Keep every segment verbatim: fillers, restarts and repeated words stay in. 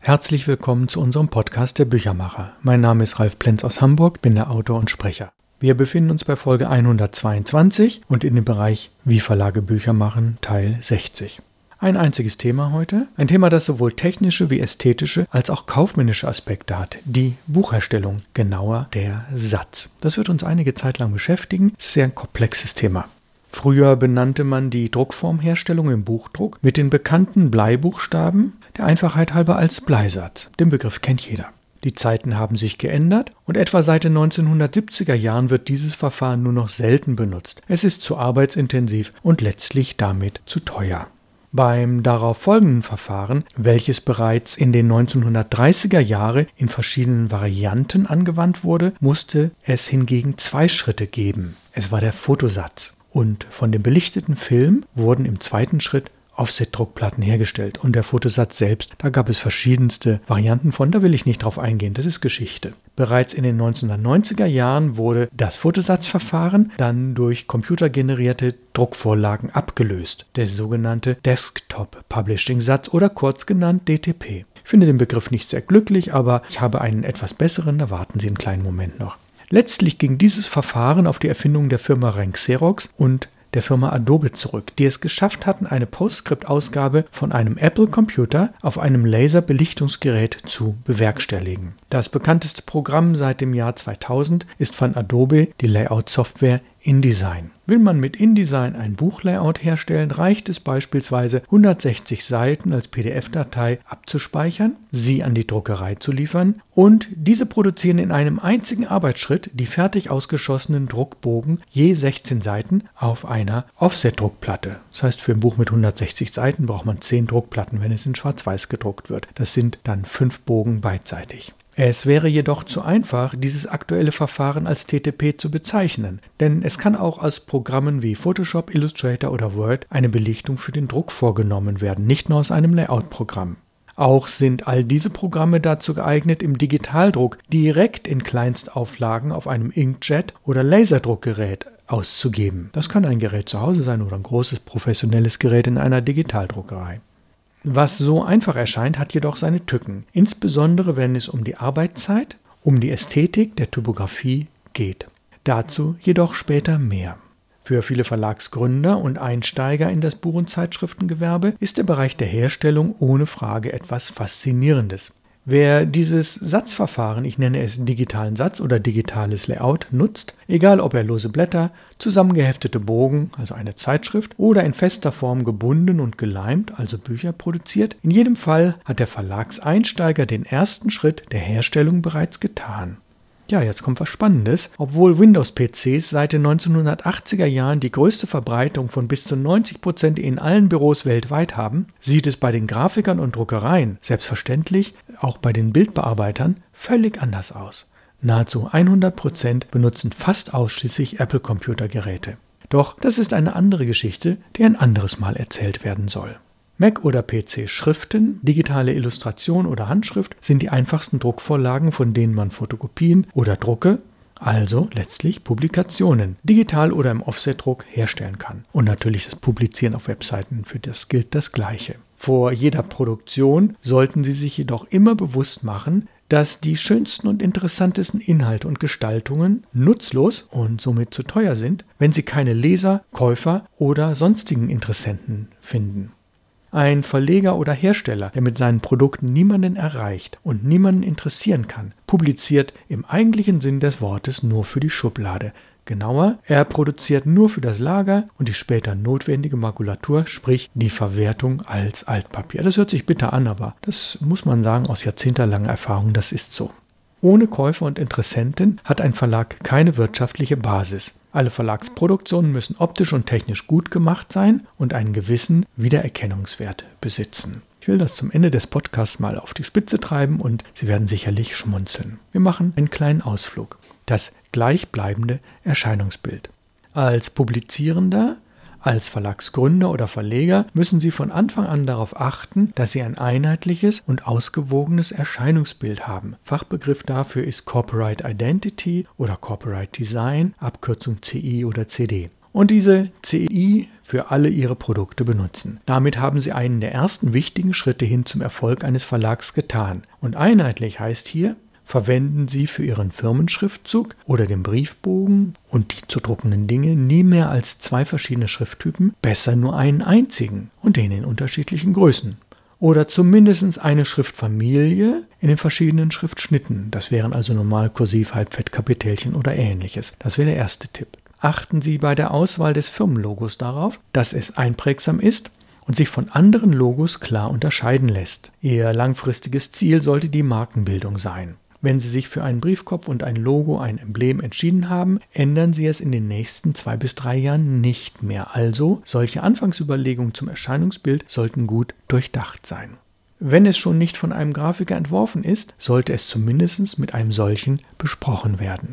Herzlich willkommen zu unserem Podcast der Büchermacher. Mein Name ist Ralf Plenz aus Hamburg, bin der Autor und Sprecher. Wir befinden uns bei Folge hundertzweiundzwanzig und in dem Bereich Wie Verlage Bücher machen, Teil sechzig. Ein einziges Thema heute, ein Thema, das sowohl technische wie ästhetische als auch kaufmännische Aspekte hat, die Buchherstellung, genauer der Satz. Das wird uns einige Zeit lang beschäftigen, sehr ein komplexes Thema. Früher benannte man die Druckformherstellung im Buchdruck mit den bekannten Bleibuchstaben, der Einfachheit halber als Bleisatz. Den Begriff kennt jeder. Die Zeiten haben sich geändert und etwa seit den neunzehnhundertsiebziger Jahren wird dieses Verfahren nur noch selten benutzt. Es ist zu arbeitsintensiv und letztlich damit zu teuer. Beim darauf folgenden Verfahren, welches bereits in den neunzehnhundertdreißiger Jahren in verschiedenen Varianten angewandt wurde, musste es hingegen zwei Schritte geben. Es war der Fotosatz. Und von dem belichteten Film wurden im zweiten Schritt Offsetdruckplatten hergestellt. Und der Fotosatz selbst, da gab es verschiedenste Varianten von, da will ich nicht drauf eingehen, das ist Geschichte. Bereits in den neunzehnhundertneunziger Jahren wurde das Fotosatzverfahren dann durch computergenerierte Druckvorlagen abgelöst, der sogenannte Desktop Publishing Satz oder kurz genannt D T P. Ich finde den Begriff nicht sehr glücklich, aber ich habe einen etwas besseren, da warten Sie einen kleinen Moment noch. Letztlich ging dieses Verfahren auf die Erfindung der Firma Renk Xerox und der Firma Adobe zurück, die es geschafft hatten, eine Postscript-Ausgabe von einem Apple-Computer auf einem Laserbelichtungsgerät zu bewerkstelligen. Das bekannteste Programm seit dem Jahr zweitausend ist von Adobe die Layout-Software InDesign. Will man mit InDesign ein Buchlayout herstellen, reicht es beispielsweise, hundertsechzig Seiten als P D F-Datei abzuspeichern, sie an die Druckerei zu liefern und diese produzieren in einem einzigen Arbeitsschritt die fertig ausgeschossenen Druckbogen je sechzehn Seiten auf einer Offset-Druckplatte. Das heißt, für ein Buch mit hundertsechzig Seiten braucht man zehn Druckplatten, wenn es in Schwarz-Weiß gedruckt wird. Das sind dann fünf Bogen beidseitig. Es wäre jedoch zu einfach, dieses aktuelle Verfahren als T T P zu bezeichnen, denn es kann auch aus Programmen wie Photoshop, Illustrator oder Word eine Belichtung für den Druck vorgenommen werden, nicht nur aus einem Layout-Programm. Auch sind all diese Programme dazu geeignet, im Digitaldruck direkt in Kleinstauflagen auf einem Inkjet oder Laserdruckgerät auszugeben. Das kann ein Gerät zu Hause sein oder ein großes professionelles Gerät in einer Digitaldruckerei. Was so einfach erscheint, hat jedoch seine Tücken, insbesondere wenn es um die Arbeitszeit, um die Ästhetik der Typografie geht. Dazu jedoch später mehr. Für viele Verlagsgründer und Einsteiger in das Buch- und Zeitschriftengewerbe ist der Bereich der Herstellung ohne Frage etwas Faszinierendes. Wer dieses Satzverfahren, ich nenne es digitalen Satz oder digitales Layout, nutzt, egal ob er lose Blätter, zusammengeheftete Bogen, also eine Zeitschrift, oder in fester Form gebunden und geleimt, also Bücher produziert, in jedem Fall hat der Verlagseinsteiger den ersten Schritt der Herstellung bereits getan. Ja, jetzt kommt was Spannendes. Obwohl Windows-P Cs seit den neunzehnhundertachtziger Jahren die größte Verbreitung von bis zu neunzig Prozent in allen Büros weltweit haben, sieht es bei den Grafikern und Druckereien, selbstverständlich auch bei den Bildbearbeitern, völlig anders aus. Nahezu hundert Prozent benutzen fast ausschließlich Apple-Computergeräte. Doch das ist eine andere Geschichte, die ein anderes Mal erzählt werden soll. Mac- oder P C-Schriften, digitale Illustration oder Handschrift sind die einfachsten Druckvorlagen, von denen man Fotokopien oder Drucke, also letztlich Publikationen, digital oder im Offsetdruck herstellen kann. Und natürlich das Publizieren auf Webseiten, für das gilt das Gleiche. Vor jeder Produktion sollten Sie sich jedoch immer bewusst machen, dass die schönsten und interessantesten Inhalte und Gestaltungen nutzlos und somit zu teuer sind, wenn Sie keine Leser, Käufer oder sonstigen Interessenten finden. Ein Verleger oder Hersteller, der mit seinen Produkten niemanden erreicht und niemanden interessieren kann, publiziert im eigentlichen Sinn des Wortes nur für die Schublade. Genauer, er produziert nur für das Lager und die später notwendige Makulatur, sprich die Verwertung als Altpapier. Das hört sich bitter an, aber das muss man sagen aus jahrzehntelanger Erfahrung, das ist so. Ohne Käufer und Interessenten hat ein Verlag keine wirtschaftliche Basis. Alle Verlagsproduktionen müssen optisch und technisch gut gemacht sein und einen gewissen Wiedererkennungswert besitzen. Ich will das zum Ende des Podcasts mal auf die Spitze treiben und Sie werden sicherlich schmunzeln. Wir machen einen kleinen Ausflug. Das gleichbleibende Erscheinungsbild. Als Publizierender, als Verlagsgründer oder Verleger müssen Sie von Anfang an darauf achten, dass Sie ein einheitliches und ausgewogenes Erscheinungsbild haben. Fachbegriff dafür ist Corporate Identity oder Corporate Design, Abkürzung C I oder C D. und diese C I für alle Ihre Produkte benutzen. Damit haben Sie einen der ersten wichtigen Schritte hin zum Erfolg eines Verlags getan. Und einheitlich heißt hier, verwenden Sie für Ihren Firmenschriftzug oder den Briefbogen und die zu druckenden Dinge nie mehr als zwei verschiedene Schrifttypen, besser nur einen einzigen und den in unterschiedlichen Größen. Oder zumindest eine Schriftfamilie in den verschiedenen Schriftschnitten. Das wären also normal, kursiv, Halbfett, Kapitelchen oder ähnliches. Das wäre der erste Tipp. Achten Sie bei der Auswahl des Firmenlogos darauf, dass es einprägsam ist und sich von anderen Logos klar unterscheiden lässt. Ihr langfristiges Ziel sollte die Markenbildung sein. Wenn Sie sich für einen Briefkopf und ein Logo, ein Emblem entschieden haben, ändern Sie es in den nächsten zwei bis drei Jahren nicht mehr. Also, solche Anfangsüberlegungen zum Erscheinungsbild sollten gut durchdacht sein. Wenn es schon nicht von einem Grafiker entworfen ist, sollte es zumindest mit einem solchen besprochen werden.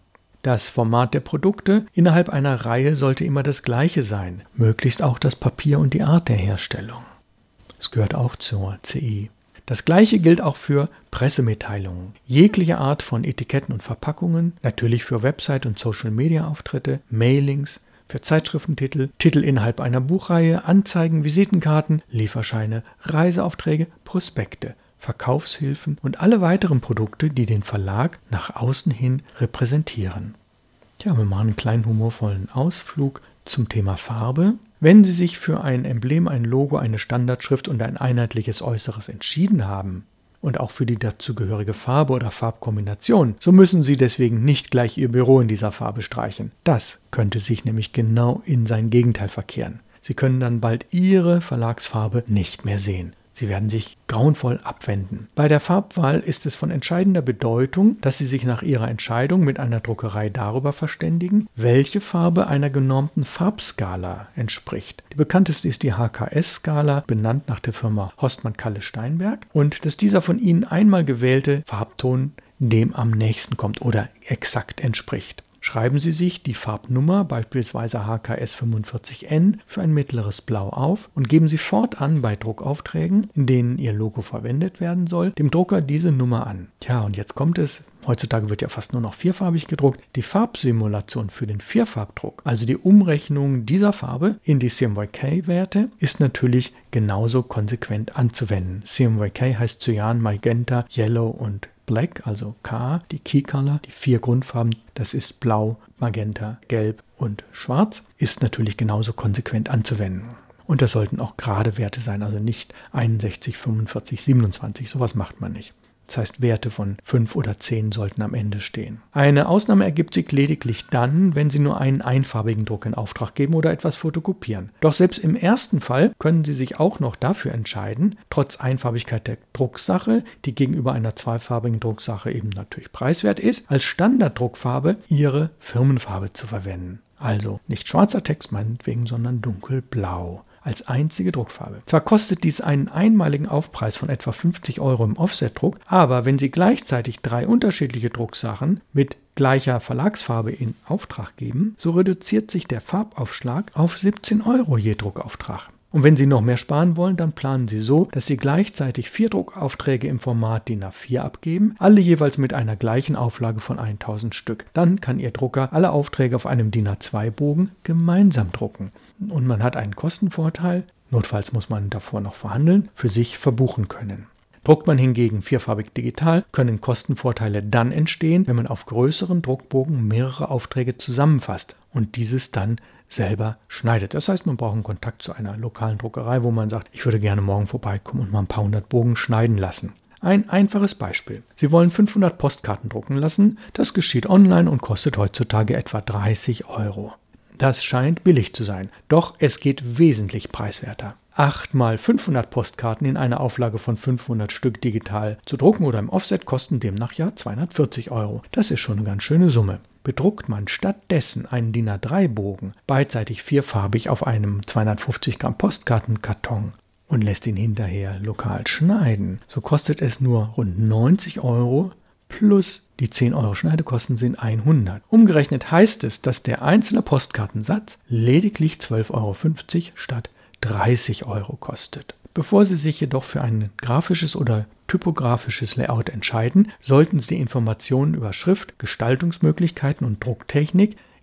Das Format der Produkte innerhalb einer Reihe sollte immer das gleiche sein, möglichst auch das Papier und die Art der Herstellung. Das gehört auch zur C I. Das gleiche gilt auch für Pressemitteilungen. Jegliche Art von Etiketten und Verpackungen, natürlich für Website- und Social-Media-Auftritte, Mailings, für Zeitschriftentitel, Titel innerhalb einer Buchreihe, Anzeigen, Visitenkarten, Lieferscheine, Reiseaufträge, Prospekte, Verkaufshilfen und alle weiteren Produkte, die den Verlag nach außen hin repräsentieren. Ja, wir machen einen kleinen humorvollen Ausflug zum Thema Farbe. Wenn Sie sich für ein Emblem, ein Logo, eine Standardschrift und ein einheitliches Äußeres entschieden haben und auch für die dazugehörige Farbe oder Farbkombination, so müssen Sie deswegen nicht gleich Ihr Büro in dieser Farbe streichen. Das könnte sich nämlich genau in sein Gegenteil verkehren. Sie können dann bald Ihre Verlagsfarbe nicht mehr sehen. Sie werden sich grauenvoll abwenden. Bei der Farbwahl ist es von entscheidender Bedeutung, dass Sie sich nach Ihrer Entscheidung mit einer Druckerei darüber verständigen, welche Farbe einer genormten Farbskala entspricht. Die bekannteste ist die H K S-Skala, benannt nach der Firma Horstmann-Kalle-Steinberg, und dass dieser von Ihnen einmal gewählte Farbton dem am nächsten kommt oder exakt entspricht. Schreiben Sie sich die Farbnummer, beispielsweise H K S fünfundvierzig N, für ein mittleres Blau auf und geben Sie fortan bei Druckaufträgen, in denen Ihr Logo verwendet werden soll, dem Drucker diese Nummer an. Tja, und jetzt kommt es, heutzutage wird ja fast nur noch vierfarbig gedruckt, die Farbsimulation für den Vierfarbdruck, also die Umrechnung dieser Farbe in die C M Y K-Werte, ist natürlich genauso konsequent anzuwenden. C M Y K heißt Cyan, Magenta, Yellow und Black, also K, die Key Color, die vier Grundfarben, das ist Blau, Magenta, Gelb und Schwarz, ist natürlich genauso konsequent anzuwenden. Und das sollten auch gerade Werte sein, also nicht einundsechzig, fünfundvierzig, siebenundzwanzig, sowas macht man nicht. Das heißt, Werte von fünf oder zehn sollten am Ende stehen. Eine Ausnahme ergibt sich lediglich dann, wenn Sie nur einen einfarbigen Druck in Auftrag geben oder etwas fotokopieren. Doch selbst im ersten Fall können Sie sich auch noch dafür entscheiden, trotz Einfarbigkeit der Drucksache, die gegenüber einer zweifarbigen Drucksache eben natürlich preiswert ist, als Standarddruckfarbe Ihre Firmenfarbe zu verwenden. Also nicht schwarzer Text meinetwegen, sondern dunkelblau. Als einzige Druckfarbe. Zwar kostet dies einen einmaligen Aufpreis von etwa fünfzig Euro im Offsetdruck, aber wenn Sie gleichzeitig drei unterschiedliche Drucksachen mit gleicher Verlagsfarbe in Auftrag geben, so reduziert sich der Farbaufschlag auf siebzehn Euro je Druckauftrag. Und wenn Sie noch mehr sparen wollen, dann planen Sie so, dass Sie gleichzeitig vier Druckaufträge im Format D I N A vier abgeben, alle jeweils mit einer gleichen Auflage von tausend Stück. Dann kann Ihr Drucker alle Aufträge auf einem D I N A zwei Bogen gemeinsam drucken. Und man hat einen Kostenvorteil, notfalls muss man davor noch verhandeln, für sich verbuchen können. Druckt man hingegen vierfarbig digital, können Kostenvorteile dann entstehen, wenn man auf größeren Druckbogen mehrere Aufträge zusammenfasst und dieses dann selber schneidet. Das heißt, man braucht einen Kontakt zu einer lokalen Druckerei, wo man sagt, ich würde gerne morgen vorbeikommen und mal ein paar hundert Bogen schneiden lassen. Ein einfaches Beispiel. Sie wollen fünfhundert Postkarten drucken lassen. Das geschieht online und kostet heutzutage etwa dreißig Euro. Das scheint billig zu sein, doch es geht wesentlich preiswerter. acht mal fünfhundert Postkarten in einer Auflage von fünfhundert Stück digital zu drucken oder im Offset kosten demnach ja zweihundertvierzig Euro. Das ist schon eine ganz schöne Summe. Bedruckt man stattdessen einen D I N A drei Bogen beidseitig vierfarbig auf einem zweihundertfünfzig Gramm Postkartenkarton und lässt ihn hinterher lokal schneiden, so kostet es nur rund neunzig Euro plus die zehn Euro Schneidekosten sind hundert. Umgerechnet heißt es, dass der einzelne Postkartensatz lediglich zwölf Euro fünfzig statt dreißig Euro kostet. Bevor Sie sich jedoch für ein grafisches oder typografisches Layout entscheiden, sollten Sie die Informationen über Schrift, Gestaltungsmöglichkeiten und Drucktechnik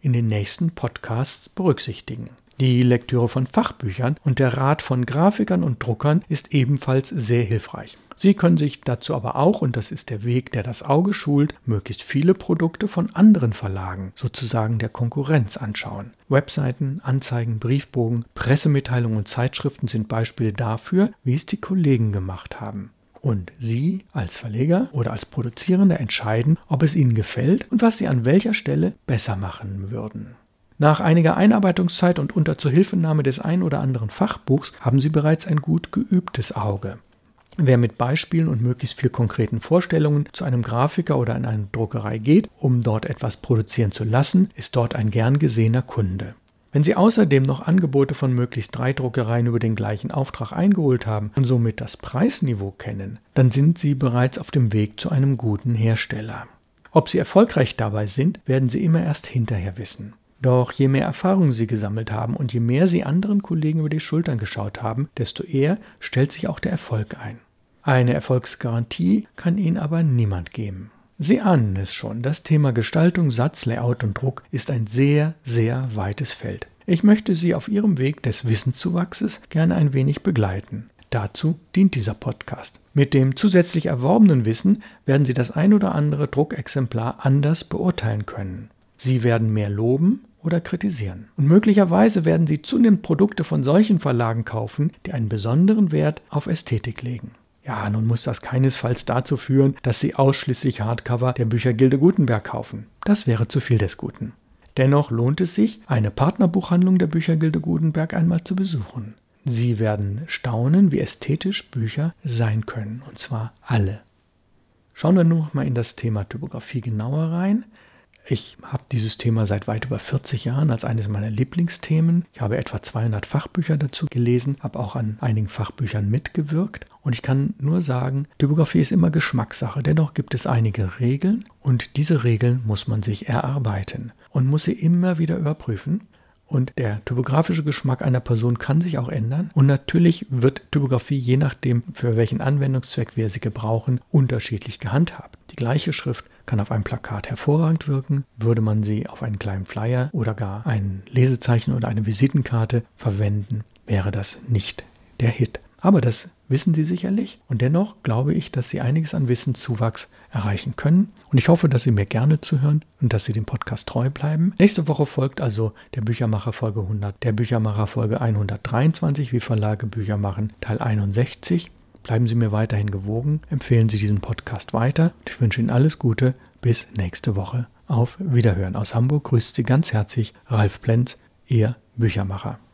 in den nächsten Podcasts berücksichtigen. Die Lektüre von Fachbüchern und der Rat von Grafikern und Druckern ist ebenfalls sehr hilfreich. Sie können sich dazu aber auch, und das ist der Weg, der das Auge schult, möglichst viele Produkte von anderen Verlagen, sozusagen der Konkurrenz, anschauen. Webseiten, Anzeigen, Briefbogen, Pressemitteilungen und Zeitschriften sind Beispiele dafür, wie es die Kollegen gemacht haben. Und Sie als Verleger oder als Produzierender entscheiden, ob es Ihnen gefällt und was Sie an welcher Stelle besser machen würden. Nach einiger Einarbeitungszeit und unter Zuhilfenahme des ein oder anderen Fachbuchs haben Sie bereits ein gut geübtes Auge. Wer mit Beispielen und möglichst viel konkreten Vorstellungen zu einem Grafiker oder in eine Druckerei geht, um dort etwas produzieren zu lassen, ist dort ein gern gesehener Kunde. Wenn Sie außerdem noch Angebote von möglichst drei Druckereien über den gleichen Auftrag eingeholt haben und somit das Preisniveau kennen, dann sind Sie bereits auf dem Weg zu einem guten Hersteller. Ob Sie erfolgreich dabei sind, werden Sie immer erst hinterher wissen. Doch je mehr Erfahrung Sie gesammelt haben und je mehr Sie anderen Kollegen über die Schultern geschaut haben, desto eher stellt sich auch der Erfolg ein. Eine Erfolgsgarantie kann Ihnen aber niemand geben. Sie ahnen es schon, das Thema Gestaltung, Satz, Layout und Druck ist ein sehr, sehr weites Feld. Ich möchte Sie auf Ihrem Weg des Wissenszuwachses gerne ein wenig begleiten. Dazu dient dieser Podcast. Mit dem zusätzlich erworbenen Wissen werden Sie das ein oder andere Druckexemplar anders beurteilen können. Sie werden mehr loben oder kritisieren. Und möglicherweise werden Sie zunehmend Produkte von solchen Verlagen kaufen, die einen besonderen Wert auf Ästhetik legen. Ja, nun muss das keinesfalls dazu führen, dass Sie ausschließlich Hardcover der Büchergilde Gutenberg kaufen. Das wäre zu viel des Guten. Dennoch lohnt es sich, eine Partnerbuchhandlung der Büchergilde Gutenberg einmal zu besuchen. Sie werden staunen, wie ästhetisch Bücher sein können, und zwar alle. Schauen wir nun noch mal in das Thema Typografie genauer rein. Ich habe dieses Thema seit weit über vierzig Jahren als eines meiner Lieblingsthemen. Ich habe etwa zweihundert Fachbücher dazu gelesen, habe auch an einigen Fachbüchern mitgewirkt. Und ich kann nur sagen, Typografie ist immer Geschmackssache. Dennoch gibt es einige Regeln und diese Regeln muss man sich erarbeiten und muss sie immer wieder überprüfen. Und der typografische Geschmack einer Person kann sich auch ändern. Und natürlich wird Typografie, je nachdem, für welchen Anwendungszweck wir sie gebrauchen, unterschiedlich gehandhabt. Die gleiche Schrift kann auf einem Plakat hervorragend wirken. Würde man sie auf einen kleinen Flyer oder gar ein Lesezeichen oder eine Visitenkarte verwenden, wäre das nicht der Hit. Aber das wissen Sie sicherlich und dennoch glaube ich, dass Sie einiges an Wissenszuwachs erreichen können. Und ich hoffe, dass Sie mir gerne zuhören und dass Sie dem Podcast treu bleiben. Nächste Woche folgt also der Büchermacher Folge hundert, der Büchermacher Folge hundertdreiundzwanzig, wie Verlage Bücher machen, Teil einundsechzig. Bleiben Sie mir weiterhin gewogen, empfehlen Sie diesen Podcast weiter und ich wünsche Ihnen alles Gute. Bis nächste Woche. Auf Wiederhören. Aus Hamburg grüßt Sie ganz herzlich Ralf Plenz, Ihr Büchermacher.